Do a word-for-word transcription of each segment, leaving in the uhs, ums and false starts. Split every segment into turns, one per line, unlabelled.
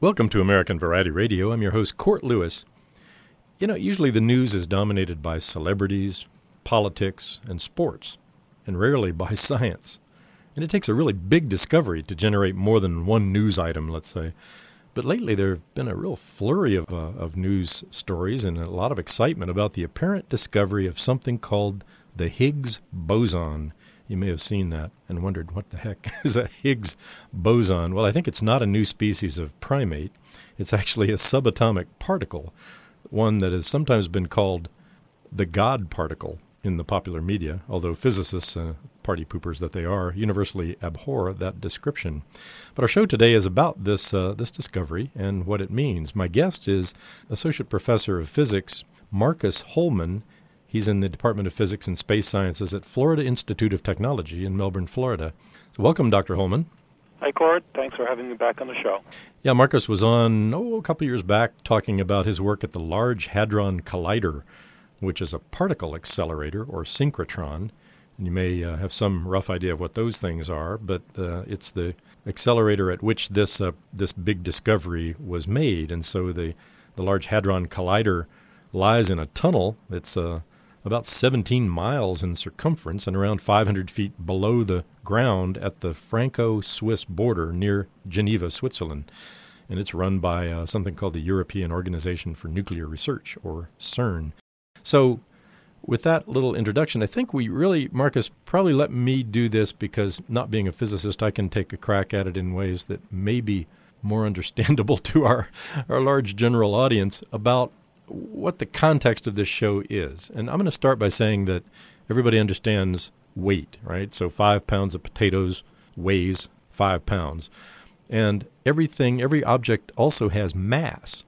Welcome to American Variety Radio. I'm your host, Court Lewis. You know, usually the news is dominated by celebrities, politics, and sports, and rarely by science. And it takes a really big discovery to generate more than one news item, let's say. But lately there have been a real flurry of, uh, of news stories and a lot of excitement about the apparent discovery of something called the Higgs boson. You may have seen that and wondered, what the heck is a Higgs boson? Well, I think it's not a new species of primate. It's actually a subatomic particle, one that has sometimes been called the God particle in the popular media, although physicists, uh, party poopers that they are, universally abhor that description. But our show today is about this, uh, this discovery and what it means. My guest is Associate Professor of Physics Marcus Holman. He's in the Department of Physics and Space Sciences at Florida Institute of Technology in Melbourne, Florida. So welcome, Doctor Holman.
Hi, Court. Thanks for having me back on the show.
Yeah, Marcus was on, oh, a couple years back talking about his work at the Large Hadron Collider, which is a particle accelerator, or synchrotron. And you may uh, have some rough idea of what those things are, but uh, it's the accelerator at which this uh, this big discovery was made. And so the, the Large Hadron Collider lies in a tunnel that's uh, about seventeen miles in circumference and around five hundred feet below the ground at the Franco-Swiss border near Geneva, Switzerland. And it's run by uh, something called the European Organization for Nuclear Research, or CERN. So with that little introduction, I think we really, Marcus, probably let me do this because not being a physicist, I can take a crack at it in ways that may be more understandable to our, our large general audience about what the context of this show is. And I'm going to start by saying that everybody understands weight, right? So five pounds of potatoes weighs five pounds. And everything, every object also has mass.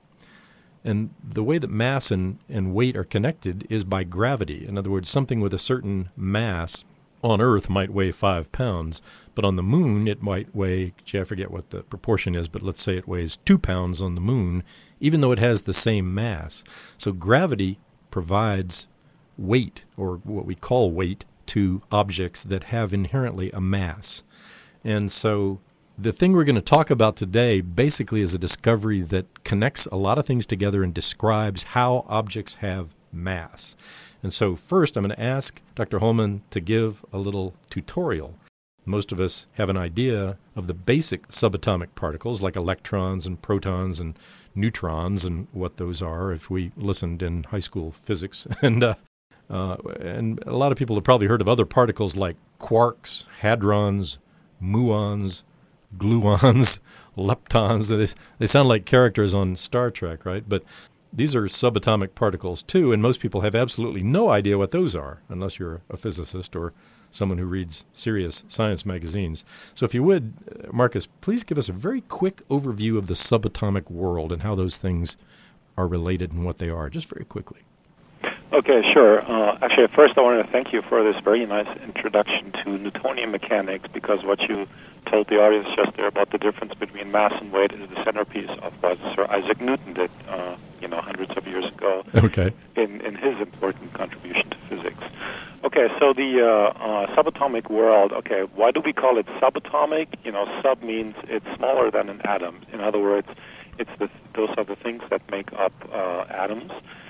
And the way that mass and, and weight are connected is by gravity. In other words, something with a certain mass on Earth might weigh five pounds, but on the moon it might weigh, gee, I forget what the proportion is, but let's say it weighs two pounds on the moon, even though it has the same mass. So gravity provides weight, or what we call weight, to objects that have inherently a mass. And so the thing we're going to talk about today basically is a discovery that connects a lot of things together and describes how objects have mass. And so first I'm going to ask Doctor Holman to give a little tutorial. Most of us have an idea of the basic subatomic particles like electrons and protons and neutrons and what those are if we listened in high school physics. and uh, uh, and a lot of people have probably heard of other particles like quarks, hadrons, muons, gluons, leptons. They, they sound like characters on Star Trek, right? But these are subatomic particles too, and most people have absolutely no idea what those are unless you're a physicist or someone who reads serious science magazines. So if you would, Marcus, please give us a very quick overview of the subatomic world and how those things are related and what they are, just very quickly.
Okay, sure. Uh, actually, first I want to thank you for this very nice introduction to Newtonian mechanics, because what you told the audience just there about the difference between mass and weight is the centerpiece of what Sir Isaac Newton did, uh, you know, hundreds of years ago.
Okay.
In, in his important contribution to physics. Okay, so the uh, uh, subatomic world, okay, why do we call it subatomic? You know, sub means it's smaller than an atom. In other words, it's the, those are the things that make up uh, atoms.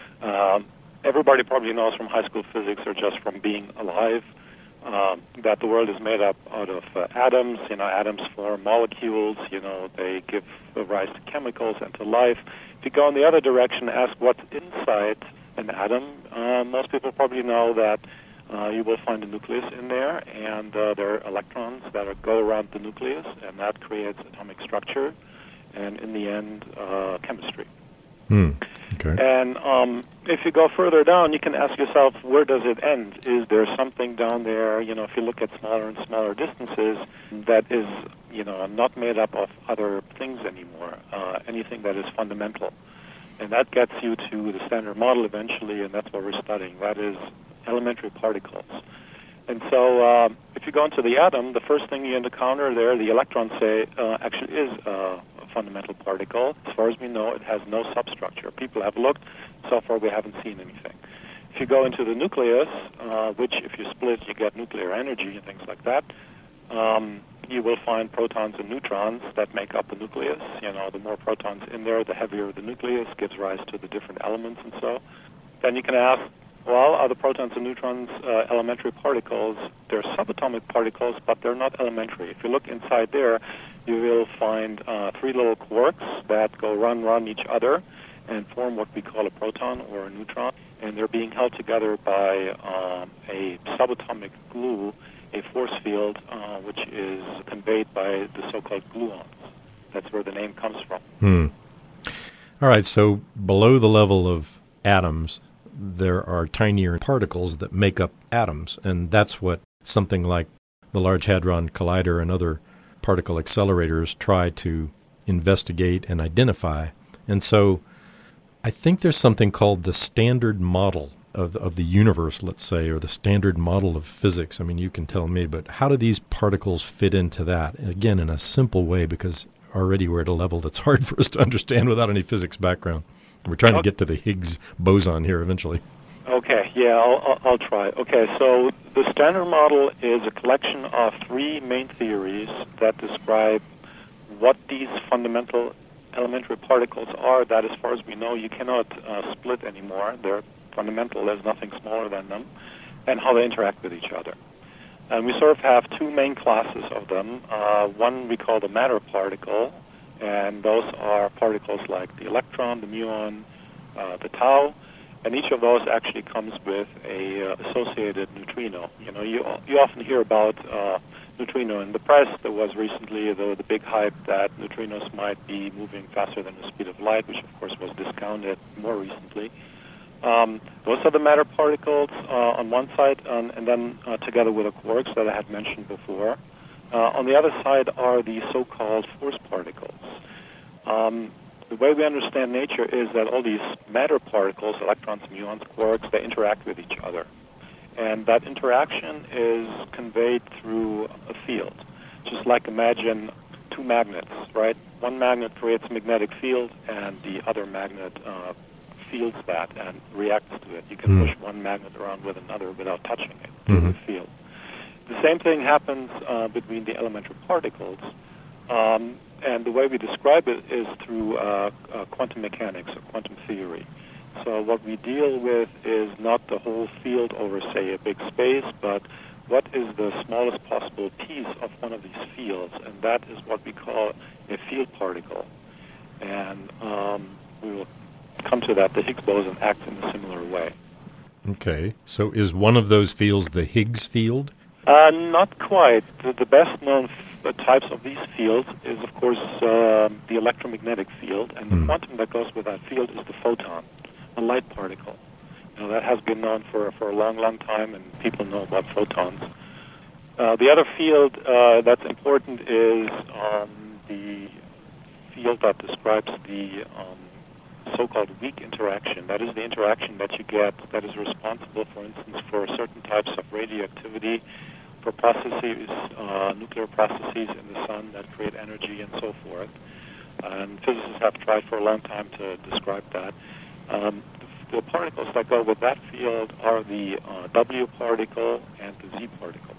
Um, everybody probably knows from high school physics or just from being alive uh, that the world is made up out of uh, atoms. You know, atoms form molecules. You know, they give rise to chemicals and to life. If you go in the other direction, ask what's inside an atom, uh, most people probably know that Uh, you will find a nucleus in there, and uh, there are electrons that are, go around the nucleus, and that creates atomic structure, and in the end, uh, chemistry.
Hmm. Okay.
And um, if you go further down, you can ask yourself, where does it end? Is there something down there, you know, if you look at smaller and smaller distances, that is, you know, not made up of other things anymore, uh, anything that is fundamental? And that gets you to the Standard Model eventually, and that's what we're studying. That is elementary particles. And so uh, if you go into the atom, the first thing you encounter there, the electron, say, uh, actually is uh, a fundamental particle. As far as we know, it has no substructure. People have looked. So far, we haven't seen anything. If you go into the nucleus, uh, which if you split, you get nuclear energy and things like that, um, you will find protons and neutrons that make up the nucleus. You know, the more protons in there, the heavier the nucleus, gives rise to the different elements and so. Then you can ask, well, are the protons and neutrons uh, elementary particles? They're subatomic particles, but they're not elementary. If you look inside there, you will find uh, three little quarks that go run, run each other and form what we call a proton or a neutron. And they're being held together by um, a subatomic glue, a force field, uh, which is conveyed by the so-called gluons. That's where the name comes from.
Hmm. All right, so below the level of atoms, there are tinier particles that make up atoms, and that's what something like the Large Hadron Collider and other particle accelerators try to investigate and identify. And so I think there's something called the standard model of, of the universe, let's say, or the standard model of physics. I mean, you can tell me, but how do these particles fit into that? Again, in a simple way, because already we're at a level that's hard for us to understand without any physics background. We're trying to get to the Higgs boson here eventually.
Okay, yeah, I'll, I'll, I'll try. Okay, so the Standard Model is a collection of three main theories that describe what these fundamental elementary particles are that, as far as we know, you cannot uh, split anymore. They're fundamental. There's nothing smaller than them, and how they interact with each other. And we sort of have two main classes of them. Uh, one we call the matter particle, and those are particles like the electron, the muon, uh, the tau, and each of those actually comes with a uh, associated neutrino. You know, you you often hear about uh, neutrino in the press. There was recently the, the big hype that neutrinos might be moving faster than the speed of light, which of course was discounted more recently. Um, those are the matter particles uh, on one side, and, and then uh, together with the quarks that I had mentioned before. Uh, on the other side are the so-called force particles. Um, the way we understand nature is that all these matter particles, electrons, muons, quarks, they interact with each other. And that interaction is conveyed through a field. Just like imagine two magnets, right? One magnet creates a magnetic field, and the other magnet uh, feels that and reacts to it. You can mm. push one magnet around with another without touching it. Mm-hmm. It's a field. The same thing happens uh, between the elementary particles, um, and the way we describe it is through uh, uh, quantum mechanics or quantum theory. So what we deal with is not the whole field over, say, a big space, but what is the smallest possible piece of one of these fields, and that is what we call a field particle. And um, we will come to that. The Higgs boson acts in a similar way.
Okay. So is one of those fields the Higgs field?
Uh, not quite. The, the best-known f- uh, types of these fields is, of course, uh, the electromagnetic field, and mm. the quantum that goes with that field is the photon, a light particle. You know, that has been known for, for a long, long time, and people know about photons. Uh, the other field uh, that's important is um, the field that describes the um, so-called weak interaction. That is the interaction that you get that is responsible, for instance, for certain types of radioactivity, for processes, uh, nuclear processes in the sun that create energy and so forth. And physicists have tried for a long time to describe that. Um, the, the particles that go with that field are the uh, W particle and the Z particle.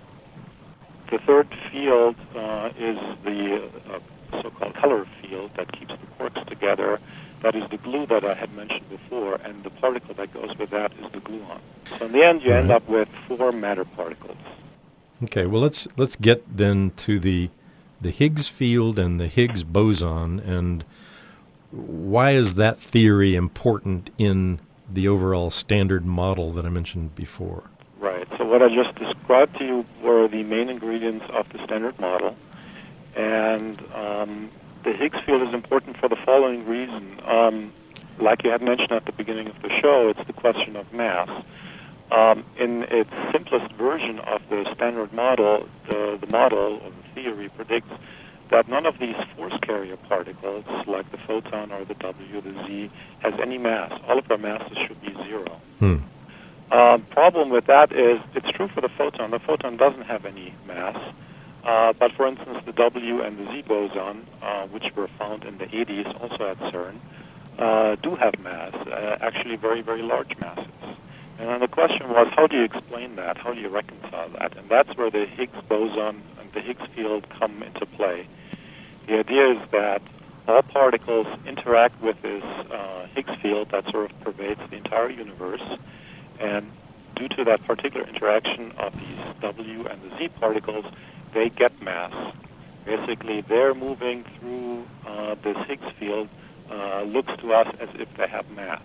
The third field uh, is the uh, so-called color field that keeps the quarks together. That is the glue that I had mentioned before, and the particle that goes with that is the gluon. So in the end, you end up with four matter particles.
Okay, well, let's let's get then to the the Higgs field and the Higgs boson, and why is that theory important in the overall standard model that I mentioned before?
Right. So what I just described to you were the main ingredients of the standard model, and um, the Higgs field is important for the following reason. Um, like you had mentioned at the beginning of the show, it's the question of mass. Um, in its simplest version of the standard model, the, the model or the theory predicts that none of these force carrier particles, like the photon or the W, the Z, has any mass. All of their masses should be zero.
Hmm.
Um, problem with that is it's true for the photon. The photon doesn't have any mass. Uh, but for instance, the W and the Z boson, uh, which were found in the eighties, also at CERN, uh, do have mass, uh, actually very, very large masses. And then the question was, how do you explain that? How do you reconcile that? And that's where the Higgs boson and the Higgs field come into play. The idea is that all particles interact with this uh, Higgs field that sort of pervades the entire universe, and due to that particular interaction of these W and the Z particles, they get mass. Basically, they're moving through uh, this Higgs field, uh, looks to us as if they have mass.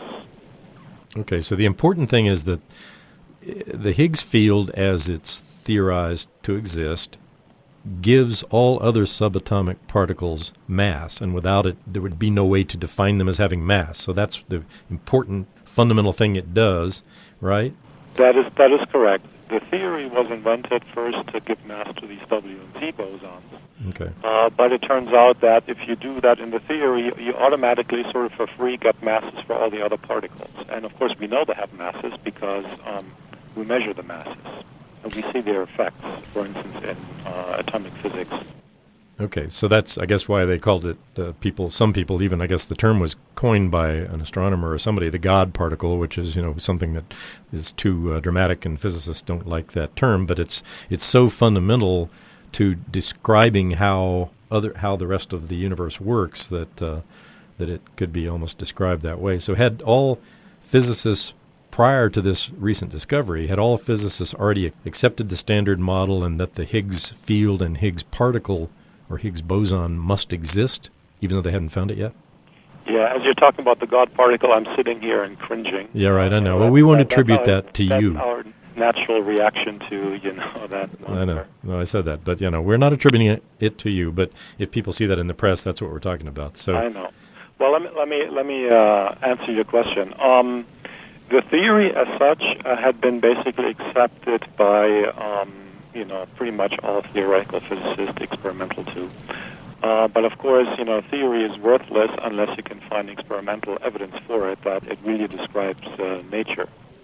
Okay, so the important thing is that the Higgs field, as it's theorized to exist, gives all other subatomic particles mass, and without it, there would be no way to define them as having mass. So that's the important fundamental thing it does, right?
That is that is correct. The theory was invented first to give mass to these W and Z bosons.
Okay.
Uh, but it turns out that if you do that in the theory, you automatically sort of for free get masses for all the other particles. And of course, we know they have masses because um, we measure the masses. And we see their effects, for instance, in uh, atomic physics.
Okay, so that's, I guess, why they called it, uh, people, some people even, I guess the term was coined by an astronomer or somebody, the God particle, which is, you know, something that is too uh, dramatic, and physicists don't like that term, but it's it's so fundamental to describing how other how the rest of the universe works that uh, that it could be almost described that way. So had all physicists prior to this recent discovery, had all physicists already accepted the standard model and that the Higgs field and Higgs particle or Higgs boson must exist, even though they hadn't found it yet?
Yeah, as you're talking about the God particle, I'm sitting here and cringing.
Yeah, right, I know.
Uh,
well, we won't
that,
attribute
our,
that to
that's
you.
That's our natural reaction to, you know, that.
I know. No, I said that. But, you know, we're not attributing it, it to you, but if people see that in the press, that's what we're talking about. So
I know. Well, let me let me, let me uh, answer your question. Um, the theory as such uh, had been basically accepted by, um, you know, pretty much all theoretical physicists, experimental too. Uh, but of course, you know, theory is worthless unless you can find experimental evidence for it that it really describes uh, nature.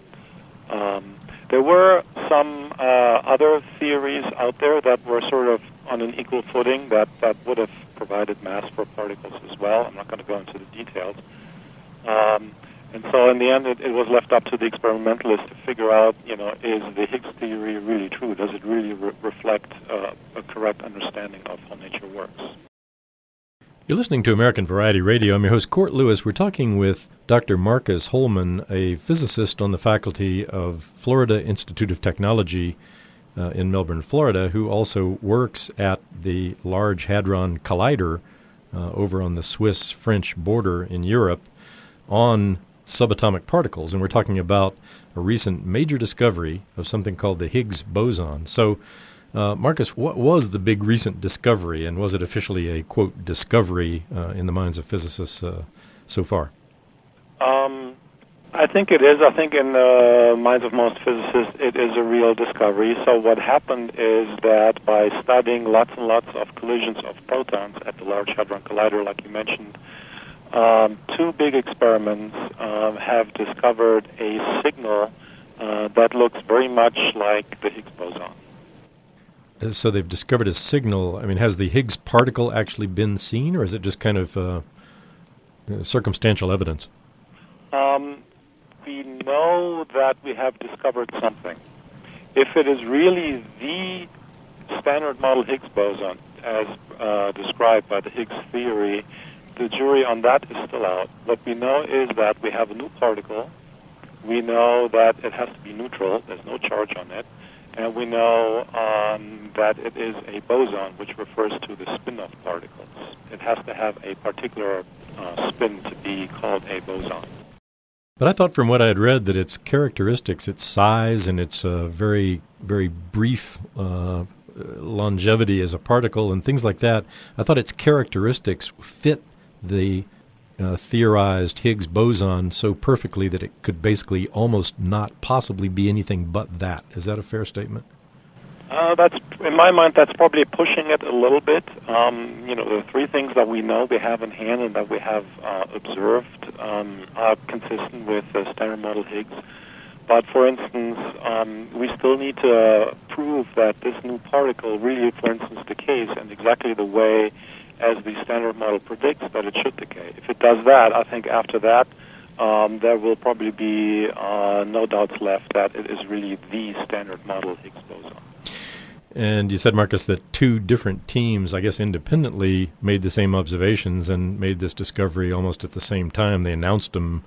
Um, there were some uh, other theories out there that were sort of on an equal footing that, that would have provided mass for particles as well. I'm not going to go into the details. Um, and so in the end, it, it was left up to the experimentalists to figure out, you know, is the Higgs theory really true? Does it really re- reflect uh, a correct understanding of how nature works?
You're listening to American Variety Radio. I'm your host, Court Lewis. We're talking with Doctor Marcus Holman, a physicist on the faculty of Florida Institute of Technology uh, in Melbourne, Florida, who also works at the Large Hadron Collider uh, over on the Swiss-French border in Europe on subatomic particles. And we're talking about a recent major discovery of something called the Higgs boson. So, Uh, Marcus, what was the big recent discovery, and was it officially a, quote, discovery uh, in the minds of physicists uh, so far?
Um, I think it is. I think in the minds of most physicists, it is a real discovery. So what happened is that by studying lots and lots of collisions of protons at the Large Hadron Collider, like you mentioned, um, two big experiments um, have discovered a signal uh, that looks very much like the Higgs boson.
So they've discovered a signal. I mean, has the Higgs particle actually been seen, or is it just kind of uh, circumstantial evidence?
Um, we know that we have discovered something. If it is really the standard model Higgs boson, as uh, described by the Higgs theory, the jury on that is still out. What we know is that we have a new particle. We know that it has to be neutral. There's no charge on it. And we know um, that it is a boson, which refers to the spin of particles. It has to have a particular uh, spin to be called a boson.
But I thought from what I had read that its characteristics, its size, and its uh, very, very brief uh, longevity as a particle and things like that, I thought its characteristics fit the Uh, theorized Higgs boson so perfectly that it could basically almost not possibly be anything but that. Is that a fair statement?
Uh, that's, in my mind, that's probably pushing it a little bit. Um, you know, the three things that we know we have in hand and that we have uh, observed um, are consistent with the standard model Higgs. But for instance, um, we still need to uh, prove that this new particle really, for instance, decays in exactly the way as the standard model predicts that it should decay. If it does that, I think after that, um, there will probably be uh, no doubts left that it is really the standard model Higgs boson.
And you said, Marcus, that two different teams, I guess independently, made the same observations and made this discovery almost at the same time. They announced them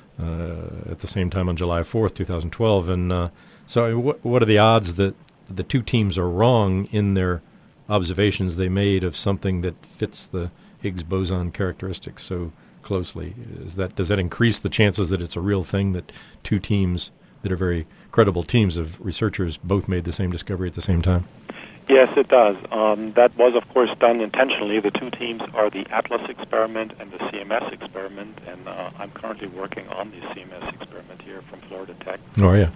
uh, at the same time on July fourth, twenty twelve. And uh, so what, what are the odds that the two teams are wrong in their observations they made of something that fits the Higgs boson characteristics so closely? Is that, does that increase the chances that it's a real thing, that two teams that are very credible teams of researchers both made the same discovery at the same time?
Yes, it does. Um, that was, of course, done intentionally. The two teams are the ATLAS experiment and the C M S experiment, and uh, I'm currently working on the C M S experiment here from Florida Tech.
Oh, yeah.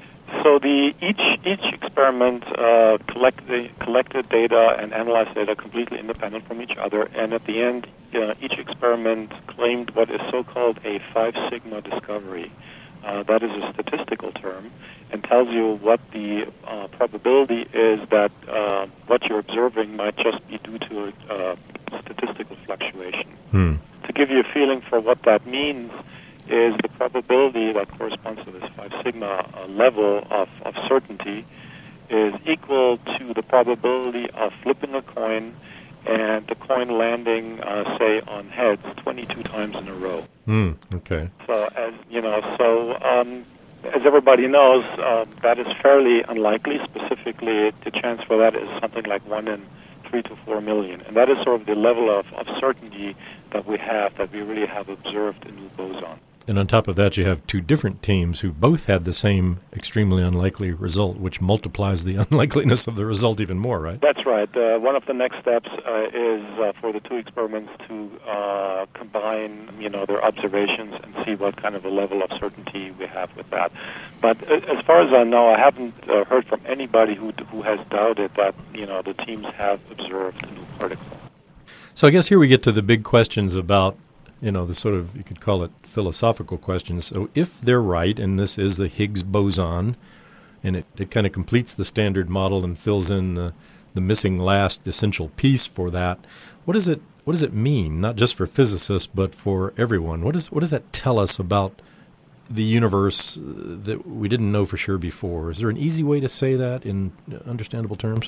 So the each each experiment uh, collected collected data and analyzed data completely independent from each other, and at the end, uh, each experiment claimed what is so-called a five sigma discovery. Uh, that is a statistical term, and tells you what the uh, probability is that uh, what you're observing might just be due to a uh, statistical fluctuation.
Hmm.
To give you a feeling for what that means, is the probability that corresponds to this five sigma uh, level of, of certainty is equal to the probability of flipping a coin and the coin landing, uh, say, on heads twenty-two times in a row.
Hmm. Okay.
So, as you know, so um, as everybody knows, uh, that is fairly unlikely. Specifically, the chance for that is something like one in three to four million, and that is sort of the level of, of certainty that we have, that we really have observed in the boson.
And on top of that, you have two different teams who both had the same extremely unlikely result, which multiplies the unlikeliness of the result even more, right?
That's right. Uh, one of the next steps uh, is uh, for the two experiments to uh, combine, you know, their observations and see what kind of a level of certainty we have with that. But uh, as far as I know, I haven't uh, heard from anybody who who has doubted that, you know, the teams have observed a new particle.
So I guess here we get to the big questions about, you know, the sort of, you could call it philosophical questions. So if they're right, and this is the Higgs boson, and it, it kind of completes the standard model and fills in the, the missing last essential piece for that, what does it what does it mean, not just for physicists, but for everyone? What does, what does that tell us about the universe that we didn't know for sure before? Is there an easy way to say that in understandable terms?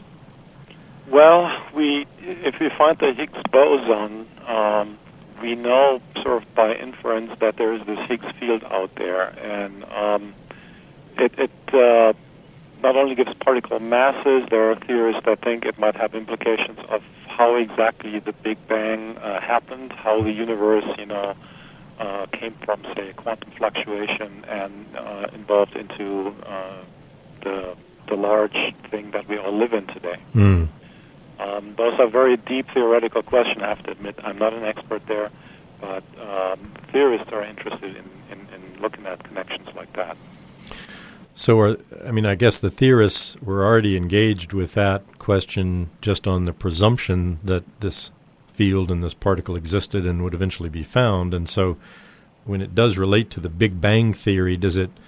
Well, we if we find the Higgs boson, um, we know sort of by inference that there is this Higgs field out there, and um, it, it uh, not only gives particle masses, there are theorists that think it might have implications of how exactly the Big Bang uh, happened, how the universe, you know, uh, came from, say, quantum fluctuation and uh, evolved into uh, the the large thing that we all live in today.
Mm.
Um, those are very deep theoretical questions, I have to admit. I'm not an expert there, but um, theorists are interested in, in, in looking at connections like that.
So, are, I mean, I guess the theorists were already engaged with that question just on the presumption that this field and this particle existed and would eventually be found. And so when it does relate to the Big Bang theory, does it,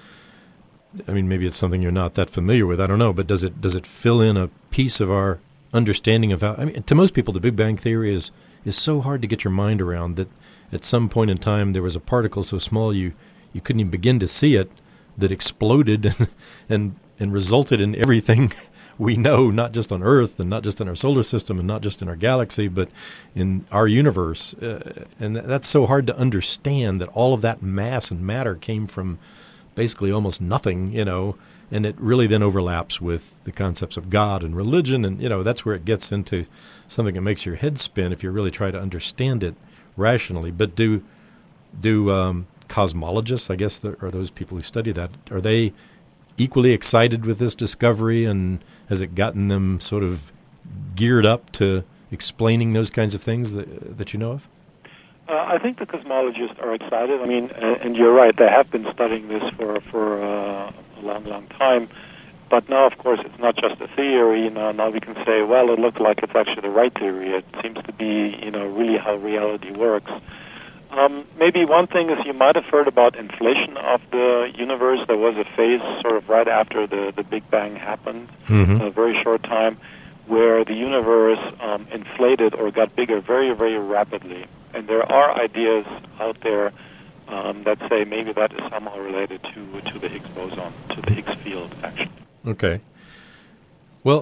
I mean, maybe it's something you're not that familiar with, I don't know, but does it does it fill in a piece of our understanding of how, I mean, to most people, the Big Bang theory is is so hard to get your mind around that at some point in time there was a particle so small you, you couldn't even begin to see it, that exploded and, and and resulted in everything we know, not just on Earth and not just in our solar system and not just in our galaxy, but in our universe. Uh, and that's so hard to understand, that all of that mass and matter came from basically almost nothing, you know, and it really then overlaps with the concepts of God and religion. And, you know, that's where it gets into something that makes your head spin if you really try to understand it rationally. But do do um, cosmologists, I guess, the, are those people who study that, are they equally excited with this discovery, and has it gotten them sort of geared up to explaining those kinds of things that, that you know of?
Uh, I think the cosmologists are excited. I mean, uh, and you're right, they have been studying this for, for uh, a long, long time. But now, of course, it's not just a theory. You know, now we can say, well, it looks like it's actually the right theory. It seems to be, you know, really how reality works. Um, maybe one thing is, you might have heard about inflation of the universe. There was a phase sort of right after the, the Big Bang happened,
mm-hmm.
a very short time, where the universe um, inflated or got bigger very, very rapidly. And there are ideas out there um, that say maybe that is somehow related to to the Higgs boson, to the Higgs field, actually.
Okay. Well,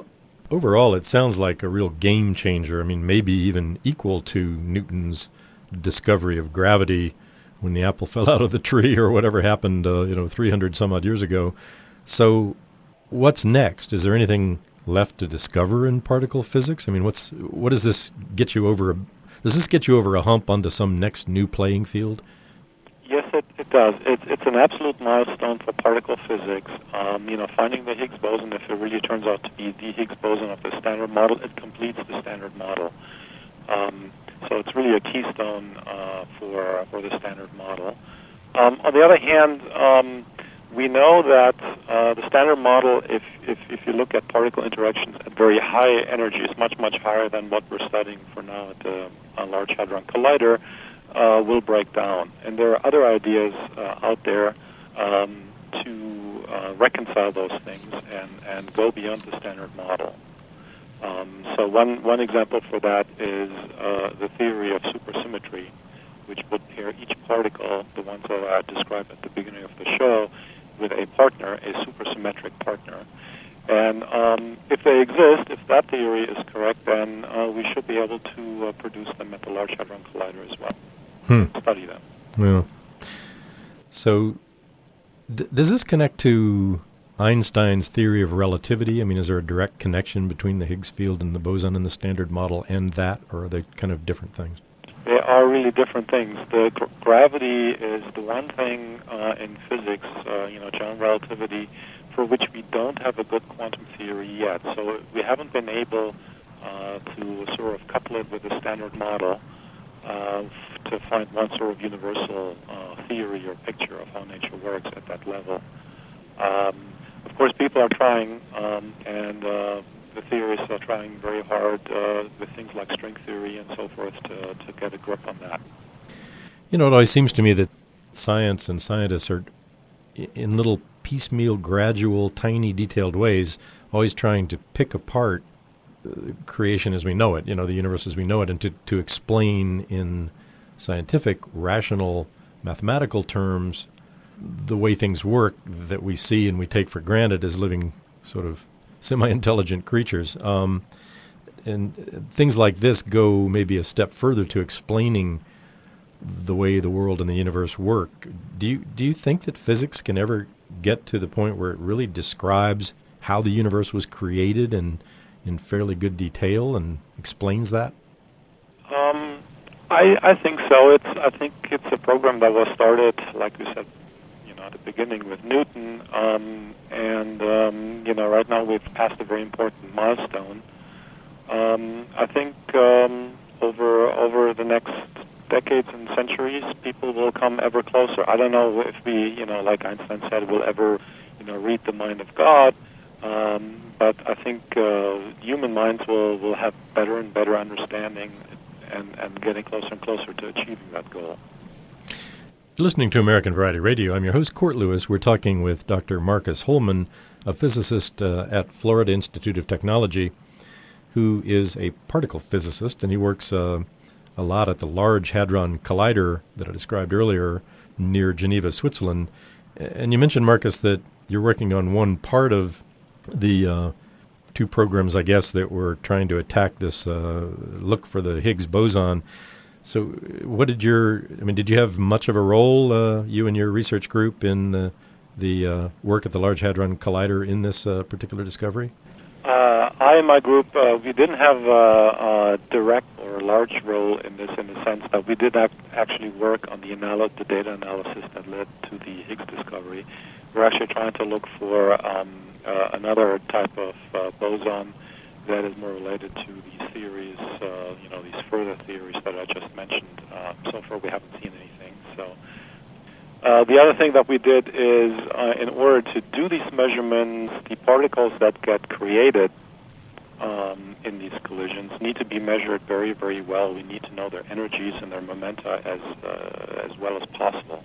overall, it sounds like a real game changer. I mean, maybe even equal to Newton's discovery of gravity when the apple fell out of the tree or whatever happened, uh, you know, three hundred some odd years ago. So what's next? Is there anything left to discover in particle physics? I mean, what's what does this get you over? A, does this get you over a hump onto some next new playing field?
Yes, it, it does. It, it's an absolute milestone for particle physics. Um, you know, finding the Higgs boson, if it really turns out to be the Higgs boson of the Standard Model, it completes the Standard Model. Um, so it's really a keystone uh, for for the Standard Model. Um, on the other hand, um, we know that uh, the Standard Model, if, if if you look at particle interactions at very high energy, is much much higher than what we're studying for now at the uh, Large Hadron Collider. Uh, will break down. And there are other ideas uh, out there um, to uh, reconcile those things and, and go beyond the Standard Model. Um, so one, one example for that is uh, the theory of supersymmetry, which would pair each particle, the ones that I described at the beginning of the show, with a partner, a supersymmetric partner. And um, if they exist, if that theory is correct, then uh, we should be able to uh, produce them at the Large Hadron Collider as well.
Hmm.
Study them.
Yeah. So d- does this connect to Einstein's theory of relativity? I mean, is there a direct connection between the Higgs field and the boson in the Standard Model and that, or are they kind of different things?
They are really different things. The gr- gravity is the one thing uh, in physics, uh, you know, general relativity, for which we don't have a good quantum theory yet. So we haven't been able uh, to sort of couple it with the Standard Model uh, f- to find one sort of universal uh, theory or picture of how nature works at that level. Um, of course, people are trying, um, and uh, the theorists are trying very hard uh, with things like string theory and so forth to, to get a grip on that.
You know, it always seems to me that science and scientists are in little piecemeal, gradual, tiny, detailed ways, always trying to pick apart uh, creation as we know it, you know, the universe as we know it, and to, to explain in scientific, rational, mathematical terms the way things work that we see and we take for granted as living sort of semi-intelligent creatures. Um, and things like this go maybe a step further to explaining the way the world and the universe work. Do you do you think that physics can ever get to the point where it really describes how the universe was created and in fairly good detail and explains that?
Um, I I think so. It's I think it's a program that was started, like we said, you know, at the beginning with Newton, um, and um, you know, right now we've passed a very important milestone. Um, I think um, over over the next decades and centuries, people will come ever closer. I don't know if we, you know, like Einstein said, will ever, you know, read the mind of God. Um, but I think uh, human minds will, will have better and better understanding and, and getting closer and closer to achieving that goal.
Listening to American Variety Radio, I'm your host, Court Lewis. We're talking with Doctor Marcus Holman, a physicist uh, at Florida Institute of Technology, who is a particle physicist, and he works uh, a lot at the Large Hadron Collider that I described earlier near Geneva, Switzerland. And you mentioned, Marcus, that you're working on one part of the uh, two programs, I guess, that were trying to attack this uh, look for the Higgs boson. So what did your, I mean, did you have much of a role, uh, you and your research group, in the, the uh, work at the Large Hadron Collider in this uh, particular discovery?
Uh, I and my group, uh, we didn't have a, a direct or large role in this, in the sense that we did have actually work on the, anal- the data analysis that led to the Higgs discovery. We're actually trying to look for um, uh, another type of uh, boson that is more related to these theories, uh, you know, these further theories that I just mentioned. Uh, so far, we haven't seen anything. So. Uh, the other thing that we did is, uh, in order to do these measurements, the particles that get created um, in these collisions need to be measured very, very well. We need to know their energies and their momenta as uh, as well as possible.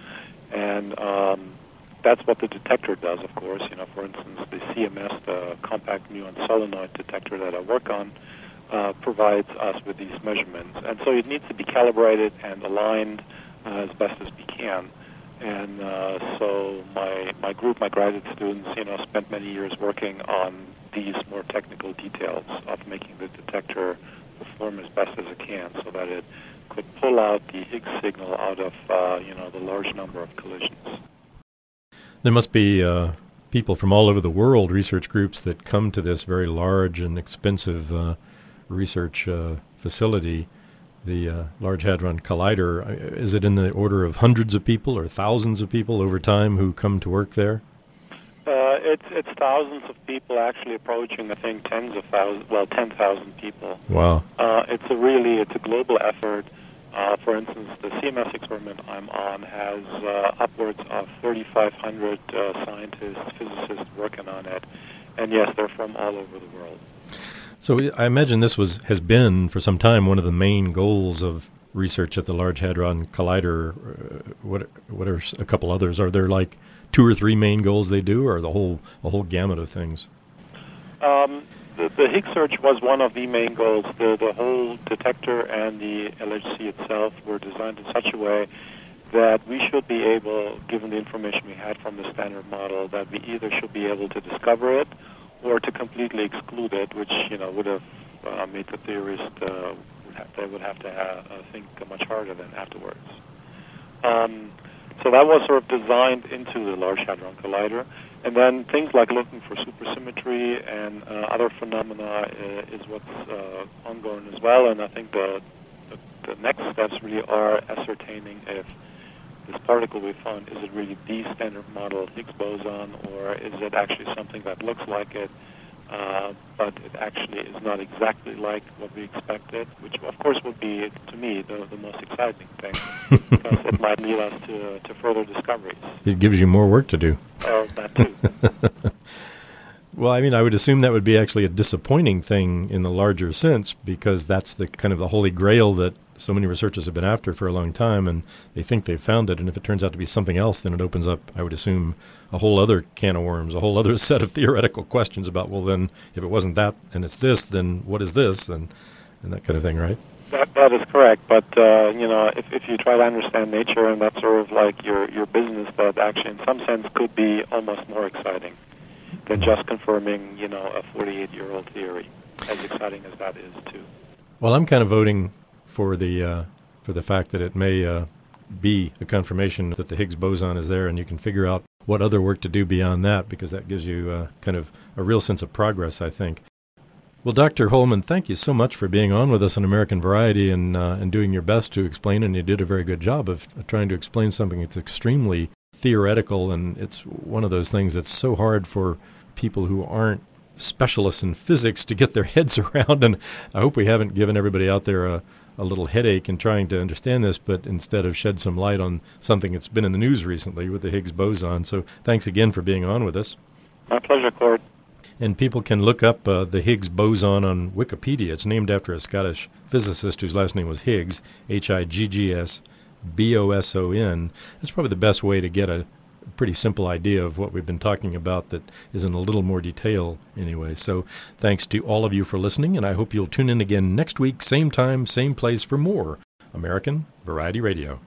And um, that's what the detector does, of course. You know, for instance, the C M S, the compact muon solenoid detector that I work on, uh, provides us with these measurements. And so it needs to be calibrated and aligned uh, as best as we can. And uh, so my my group, my graduate students, you know, spent many years working on these more technical details of making the detector perform as best as it can, so that it could pull out the Higgs signal out of uh, you know the large number of collisions.
There must be uh, people from all over the world, research groups that come to this very large and expensive uh, research uh, facility, the uh, Large Hadron Collider. Is it in the order of hundreds of people or thousands of people over time who come to work there?
Uh, it's it's thousands of people, actually approaching, I think, tens of thousands, well, ten thousand people.
Wow.
Uh, it's a really, it's a global effort. Uh, for instance, the C M S experiment I'm on has uh, upwards of thirty-five hundred uh, scientists, physicists working on it. And yes, they're from all over the world.
So I imagine this was has been, for some time, one of the main goals of research at the Large Hadron Collider. Uh, what, what are a couple others? Are there like two or three main goals they do, or the whole a whole gamut of things?
Um, the, the Higgs search was one of the main goals. The, the whole detector and the L H C itself were designed in such a way that we should be able, given the information we had from the standard model, that we either should be able to discover it or to completely exclude it, which you know would have uh, made the theorists uh, would have, they would have to have, uh, think much harder than afterwards. Um, so that was sort of designed into the Large Hadron Collider, and then things like looking for supersymmetry and uh, other phenomena uh, is what's uh, ongoing as well. And I think the, the the next steps really are ascertaining if this particle we found, is it really the standard model Higgs boson, or is it actually something that looks like it, uh, but it actually is not exactly like what we expected, which of course would be, to me, the, the most exciting thing, because it might lead us to, to further discoveries.
It gives you more work to do.
Oh, that too.
Well, I mean, I would assume that would be actually a disappointing thing in the larger sense, because that's the kind of the holy grail that so many researchers have been after for a long time, and they think they've found it. And if it turns out to be something else, then it opens up, I would assume, a whole other can of worms, a whole other set of theoretical questions about, well, then, if it wasn't that and it's this, then what is this, and and that kind of thing, right?
That, that is correct. But, uh, you know, if, if you try to understand nature, and that's sort of like your, your business, that actually in some sense could be almost more exciting than just confirming, you know, a forty-eight-year-old theory, as exciting as that is, too.
Well, I'm kind of voting for the uh, for the fact that it may uh, be a confirmation that the Higgs boson is there, and you can figure out what other work to do beyond that, because that gives you uh, kind of a real sense of progress, I think. Well, Doctor Holman, thank you so much for being on with us on American Variety and uh, and doing your best to explain, and you did a very good job of trying to explain something that's extremely theoretical, and it's one of those things that's so hard for people who aren't specialists in physics to get their heads around, and I hope we haven't given everybody out there a a little headache in trying to understand this, but instead have shed some light on something that's been in the news recently with the Higgs boson. So thanks again for being on with us.
My pleasure, Cord.
And people can look up uh, the Higgs boson on Wikipedia. It's named after a Scottish physicist whose last name was Higgs, H I G G S B O S O N. That's probably the best way to get a pretty simple idea of what we've been talking about that is in a little more detail anyway. So thanks to all of you for listening, and I hope you'll tune in again next week, same time, same place, for more American Variety Radio.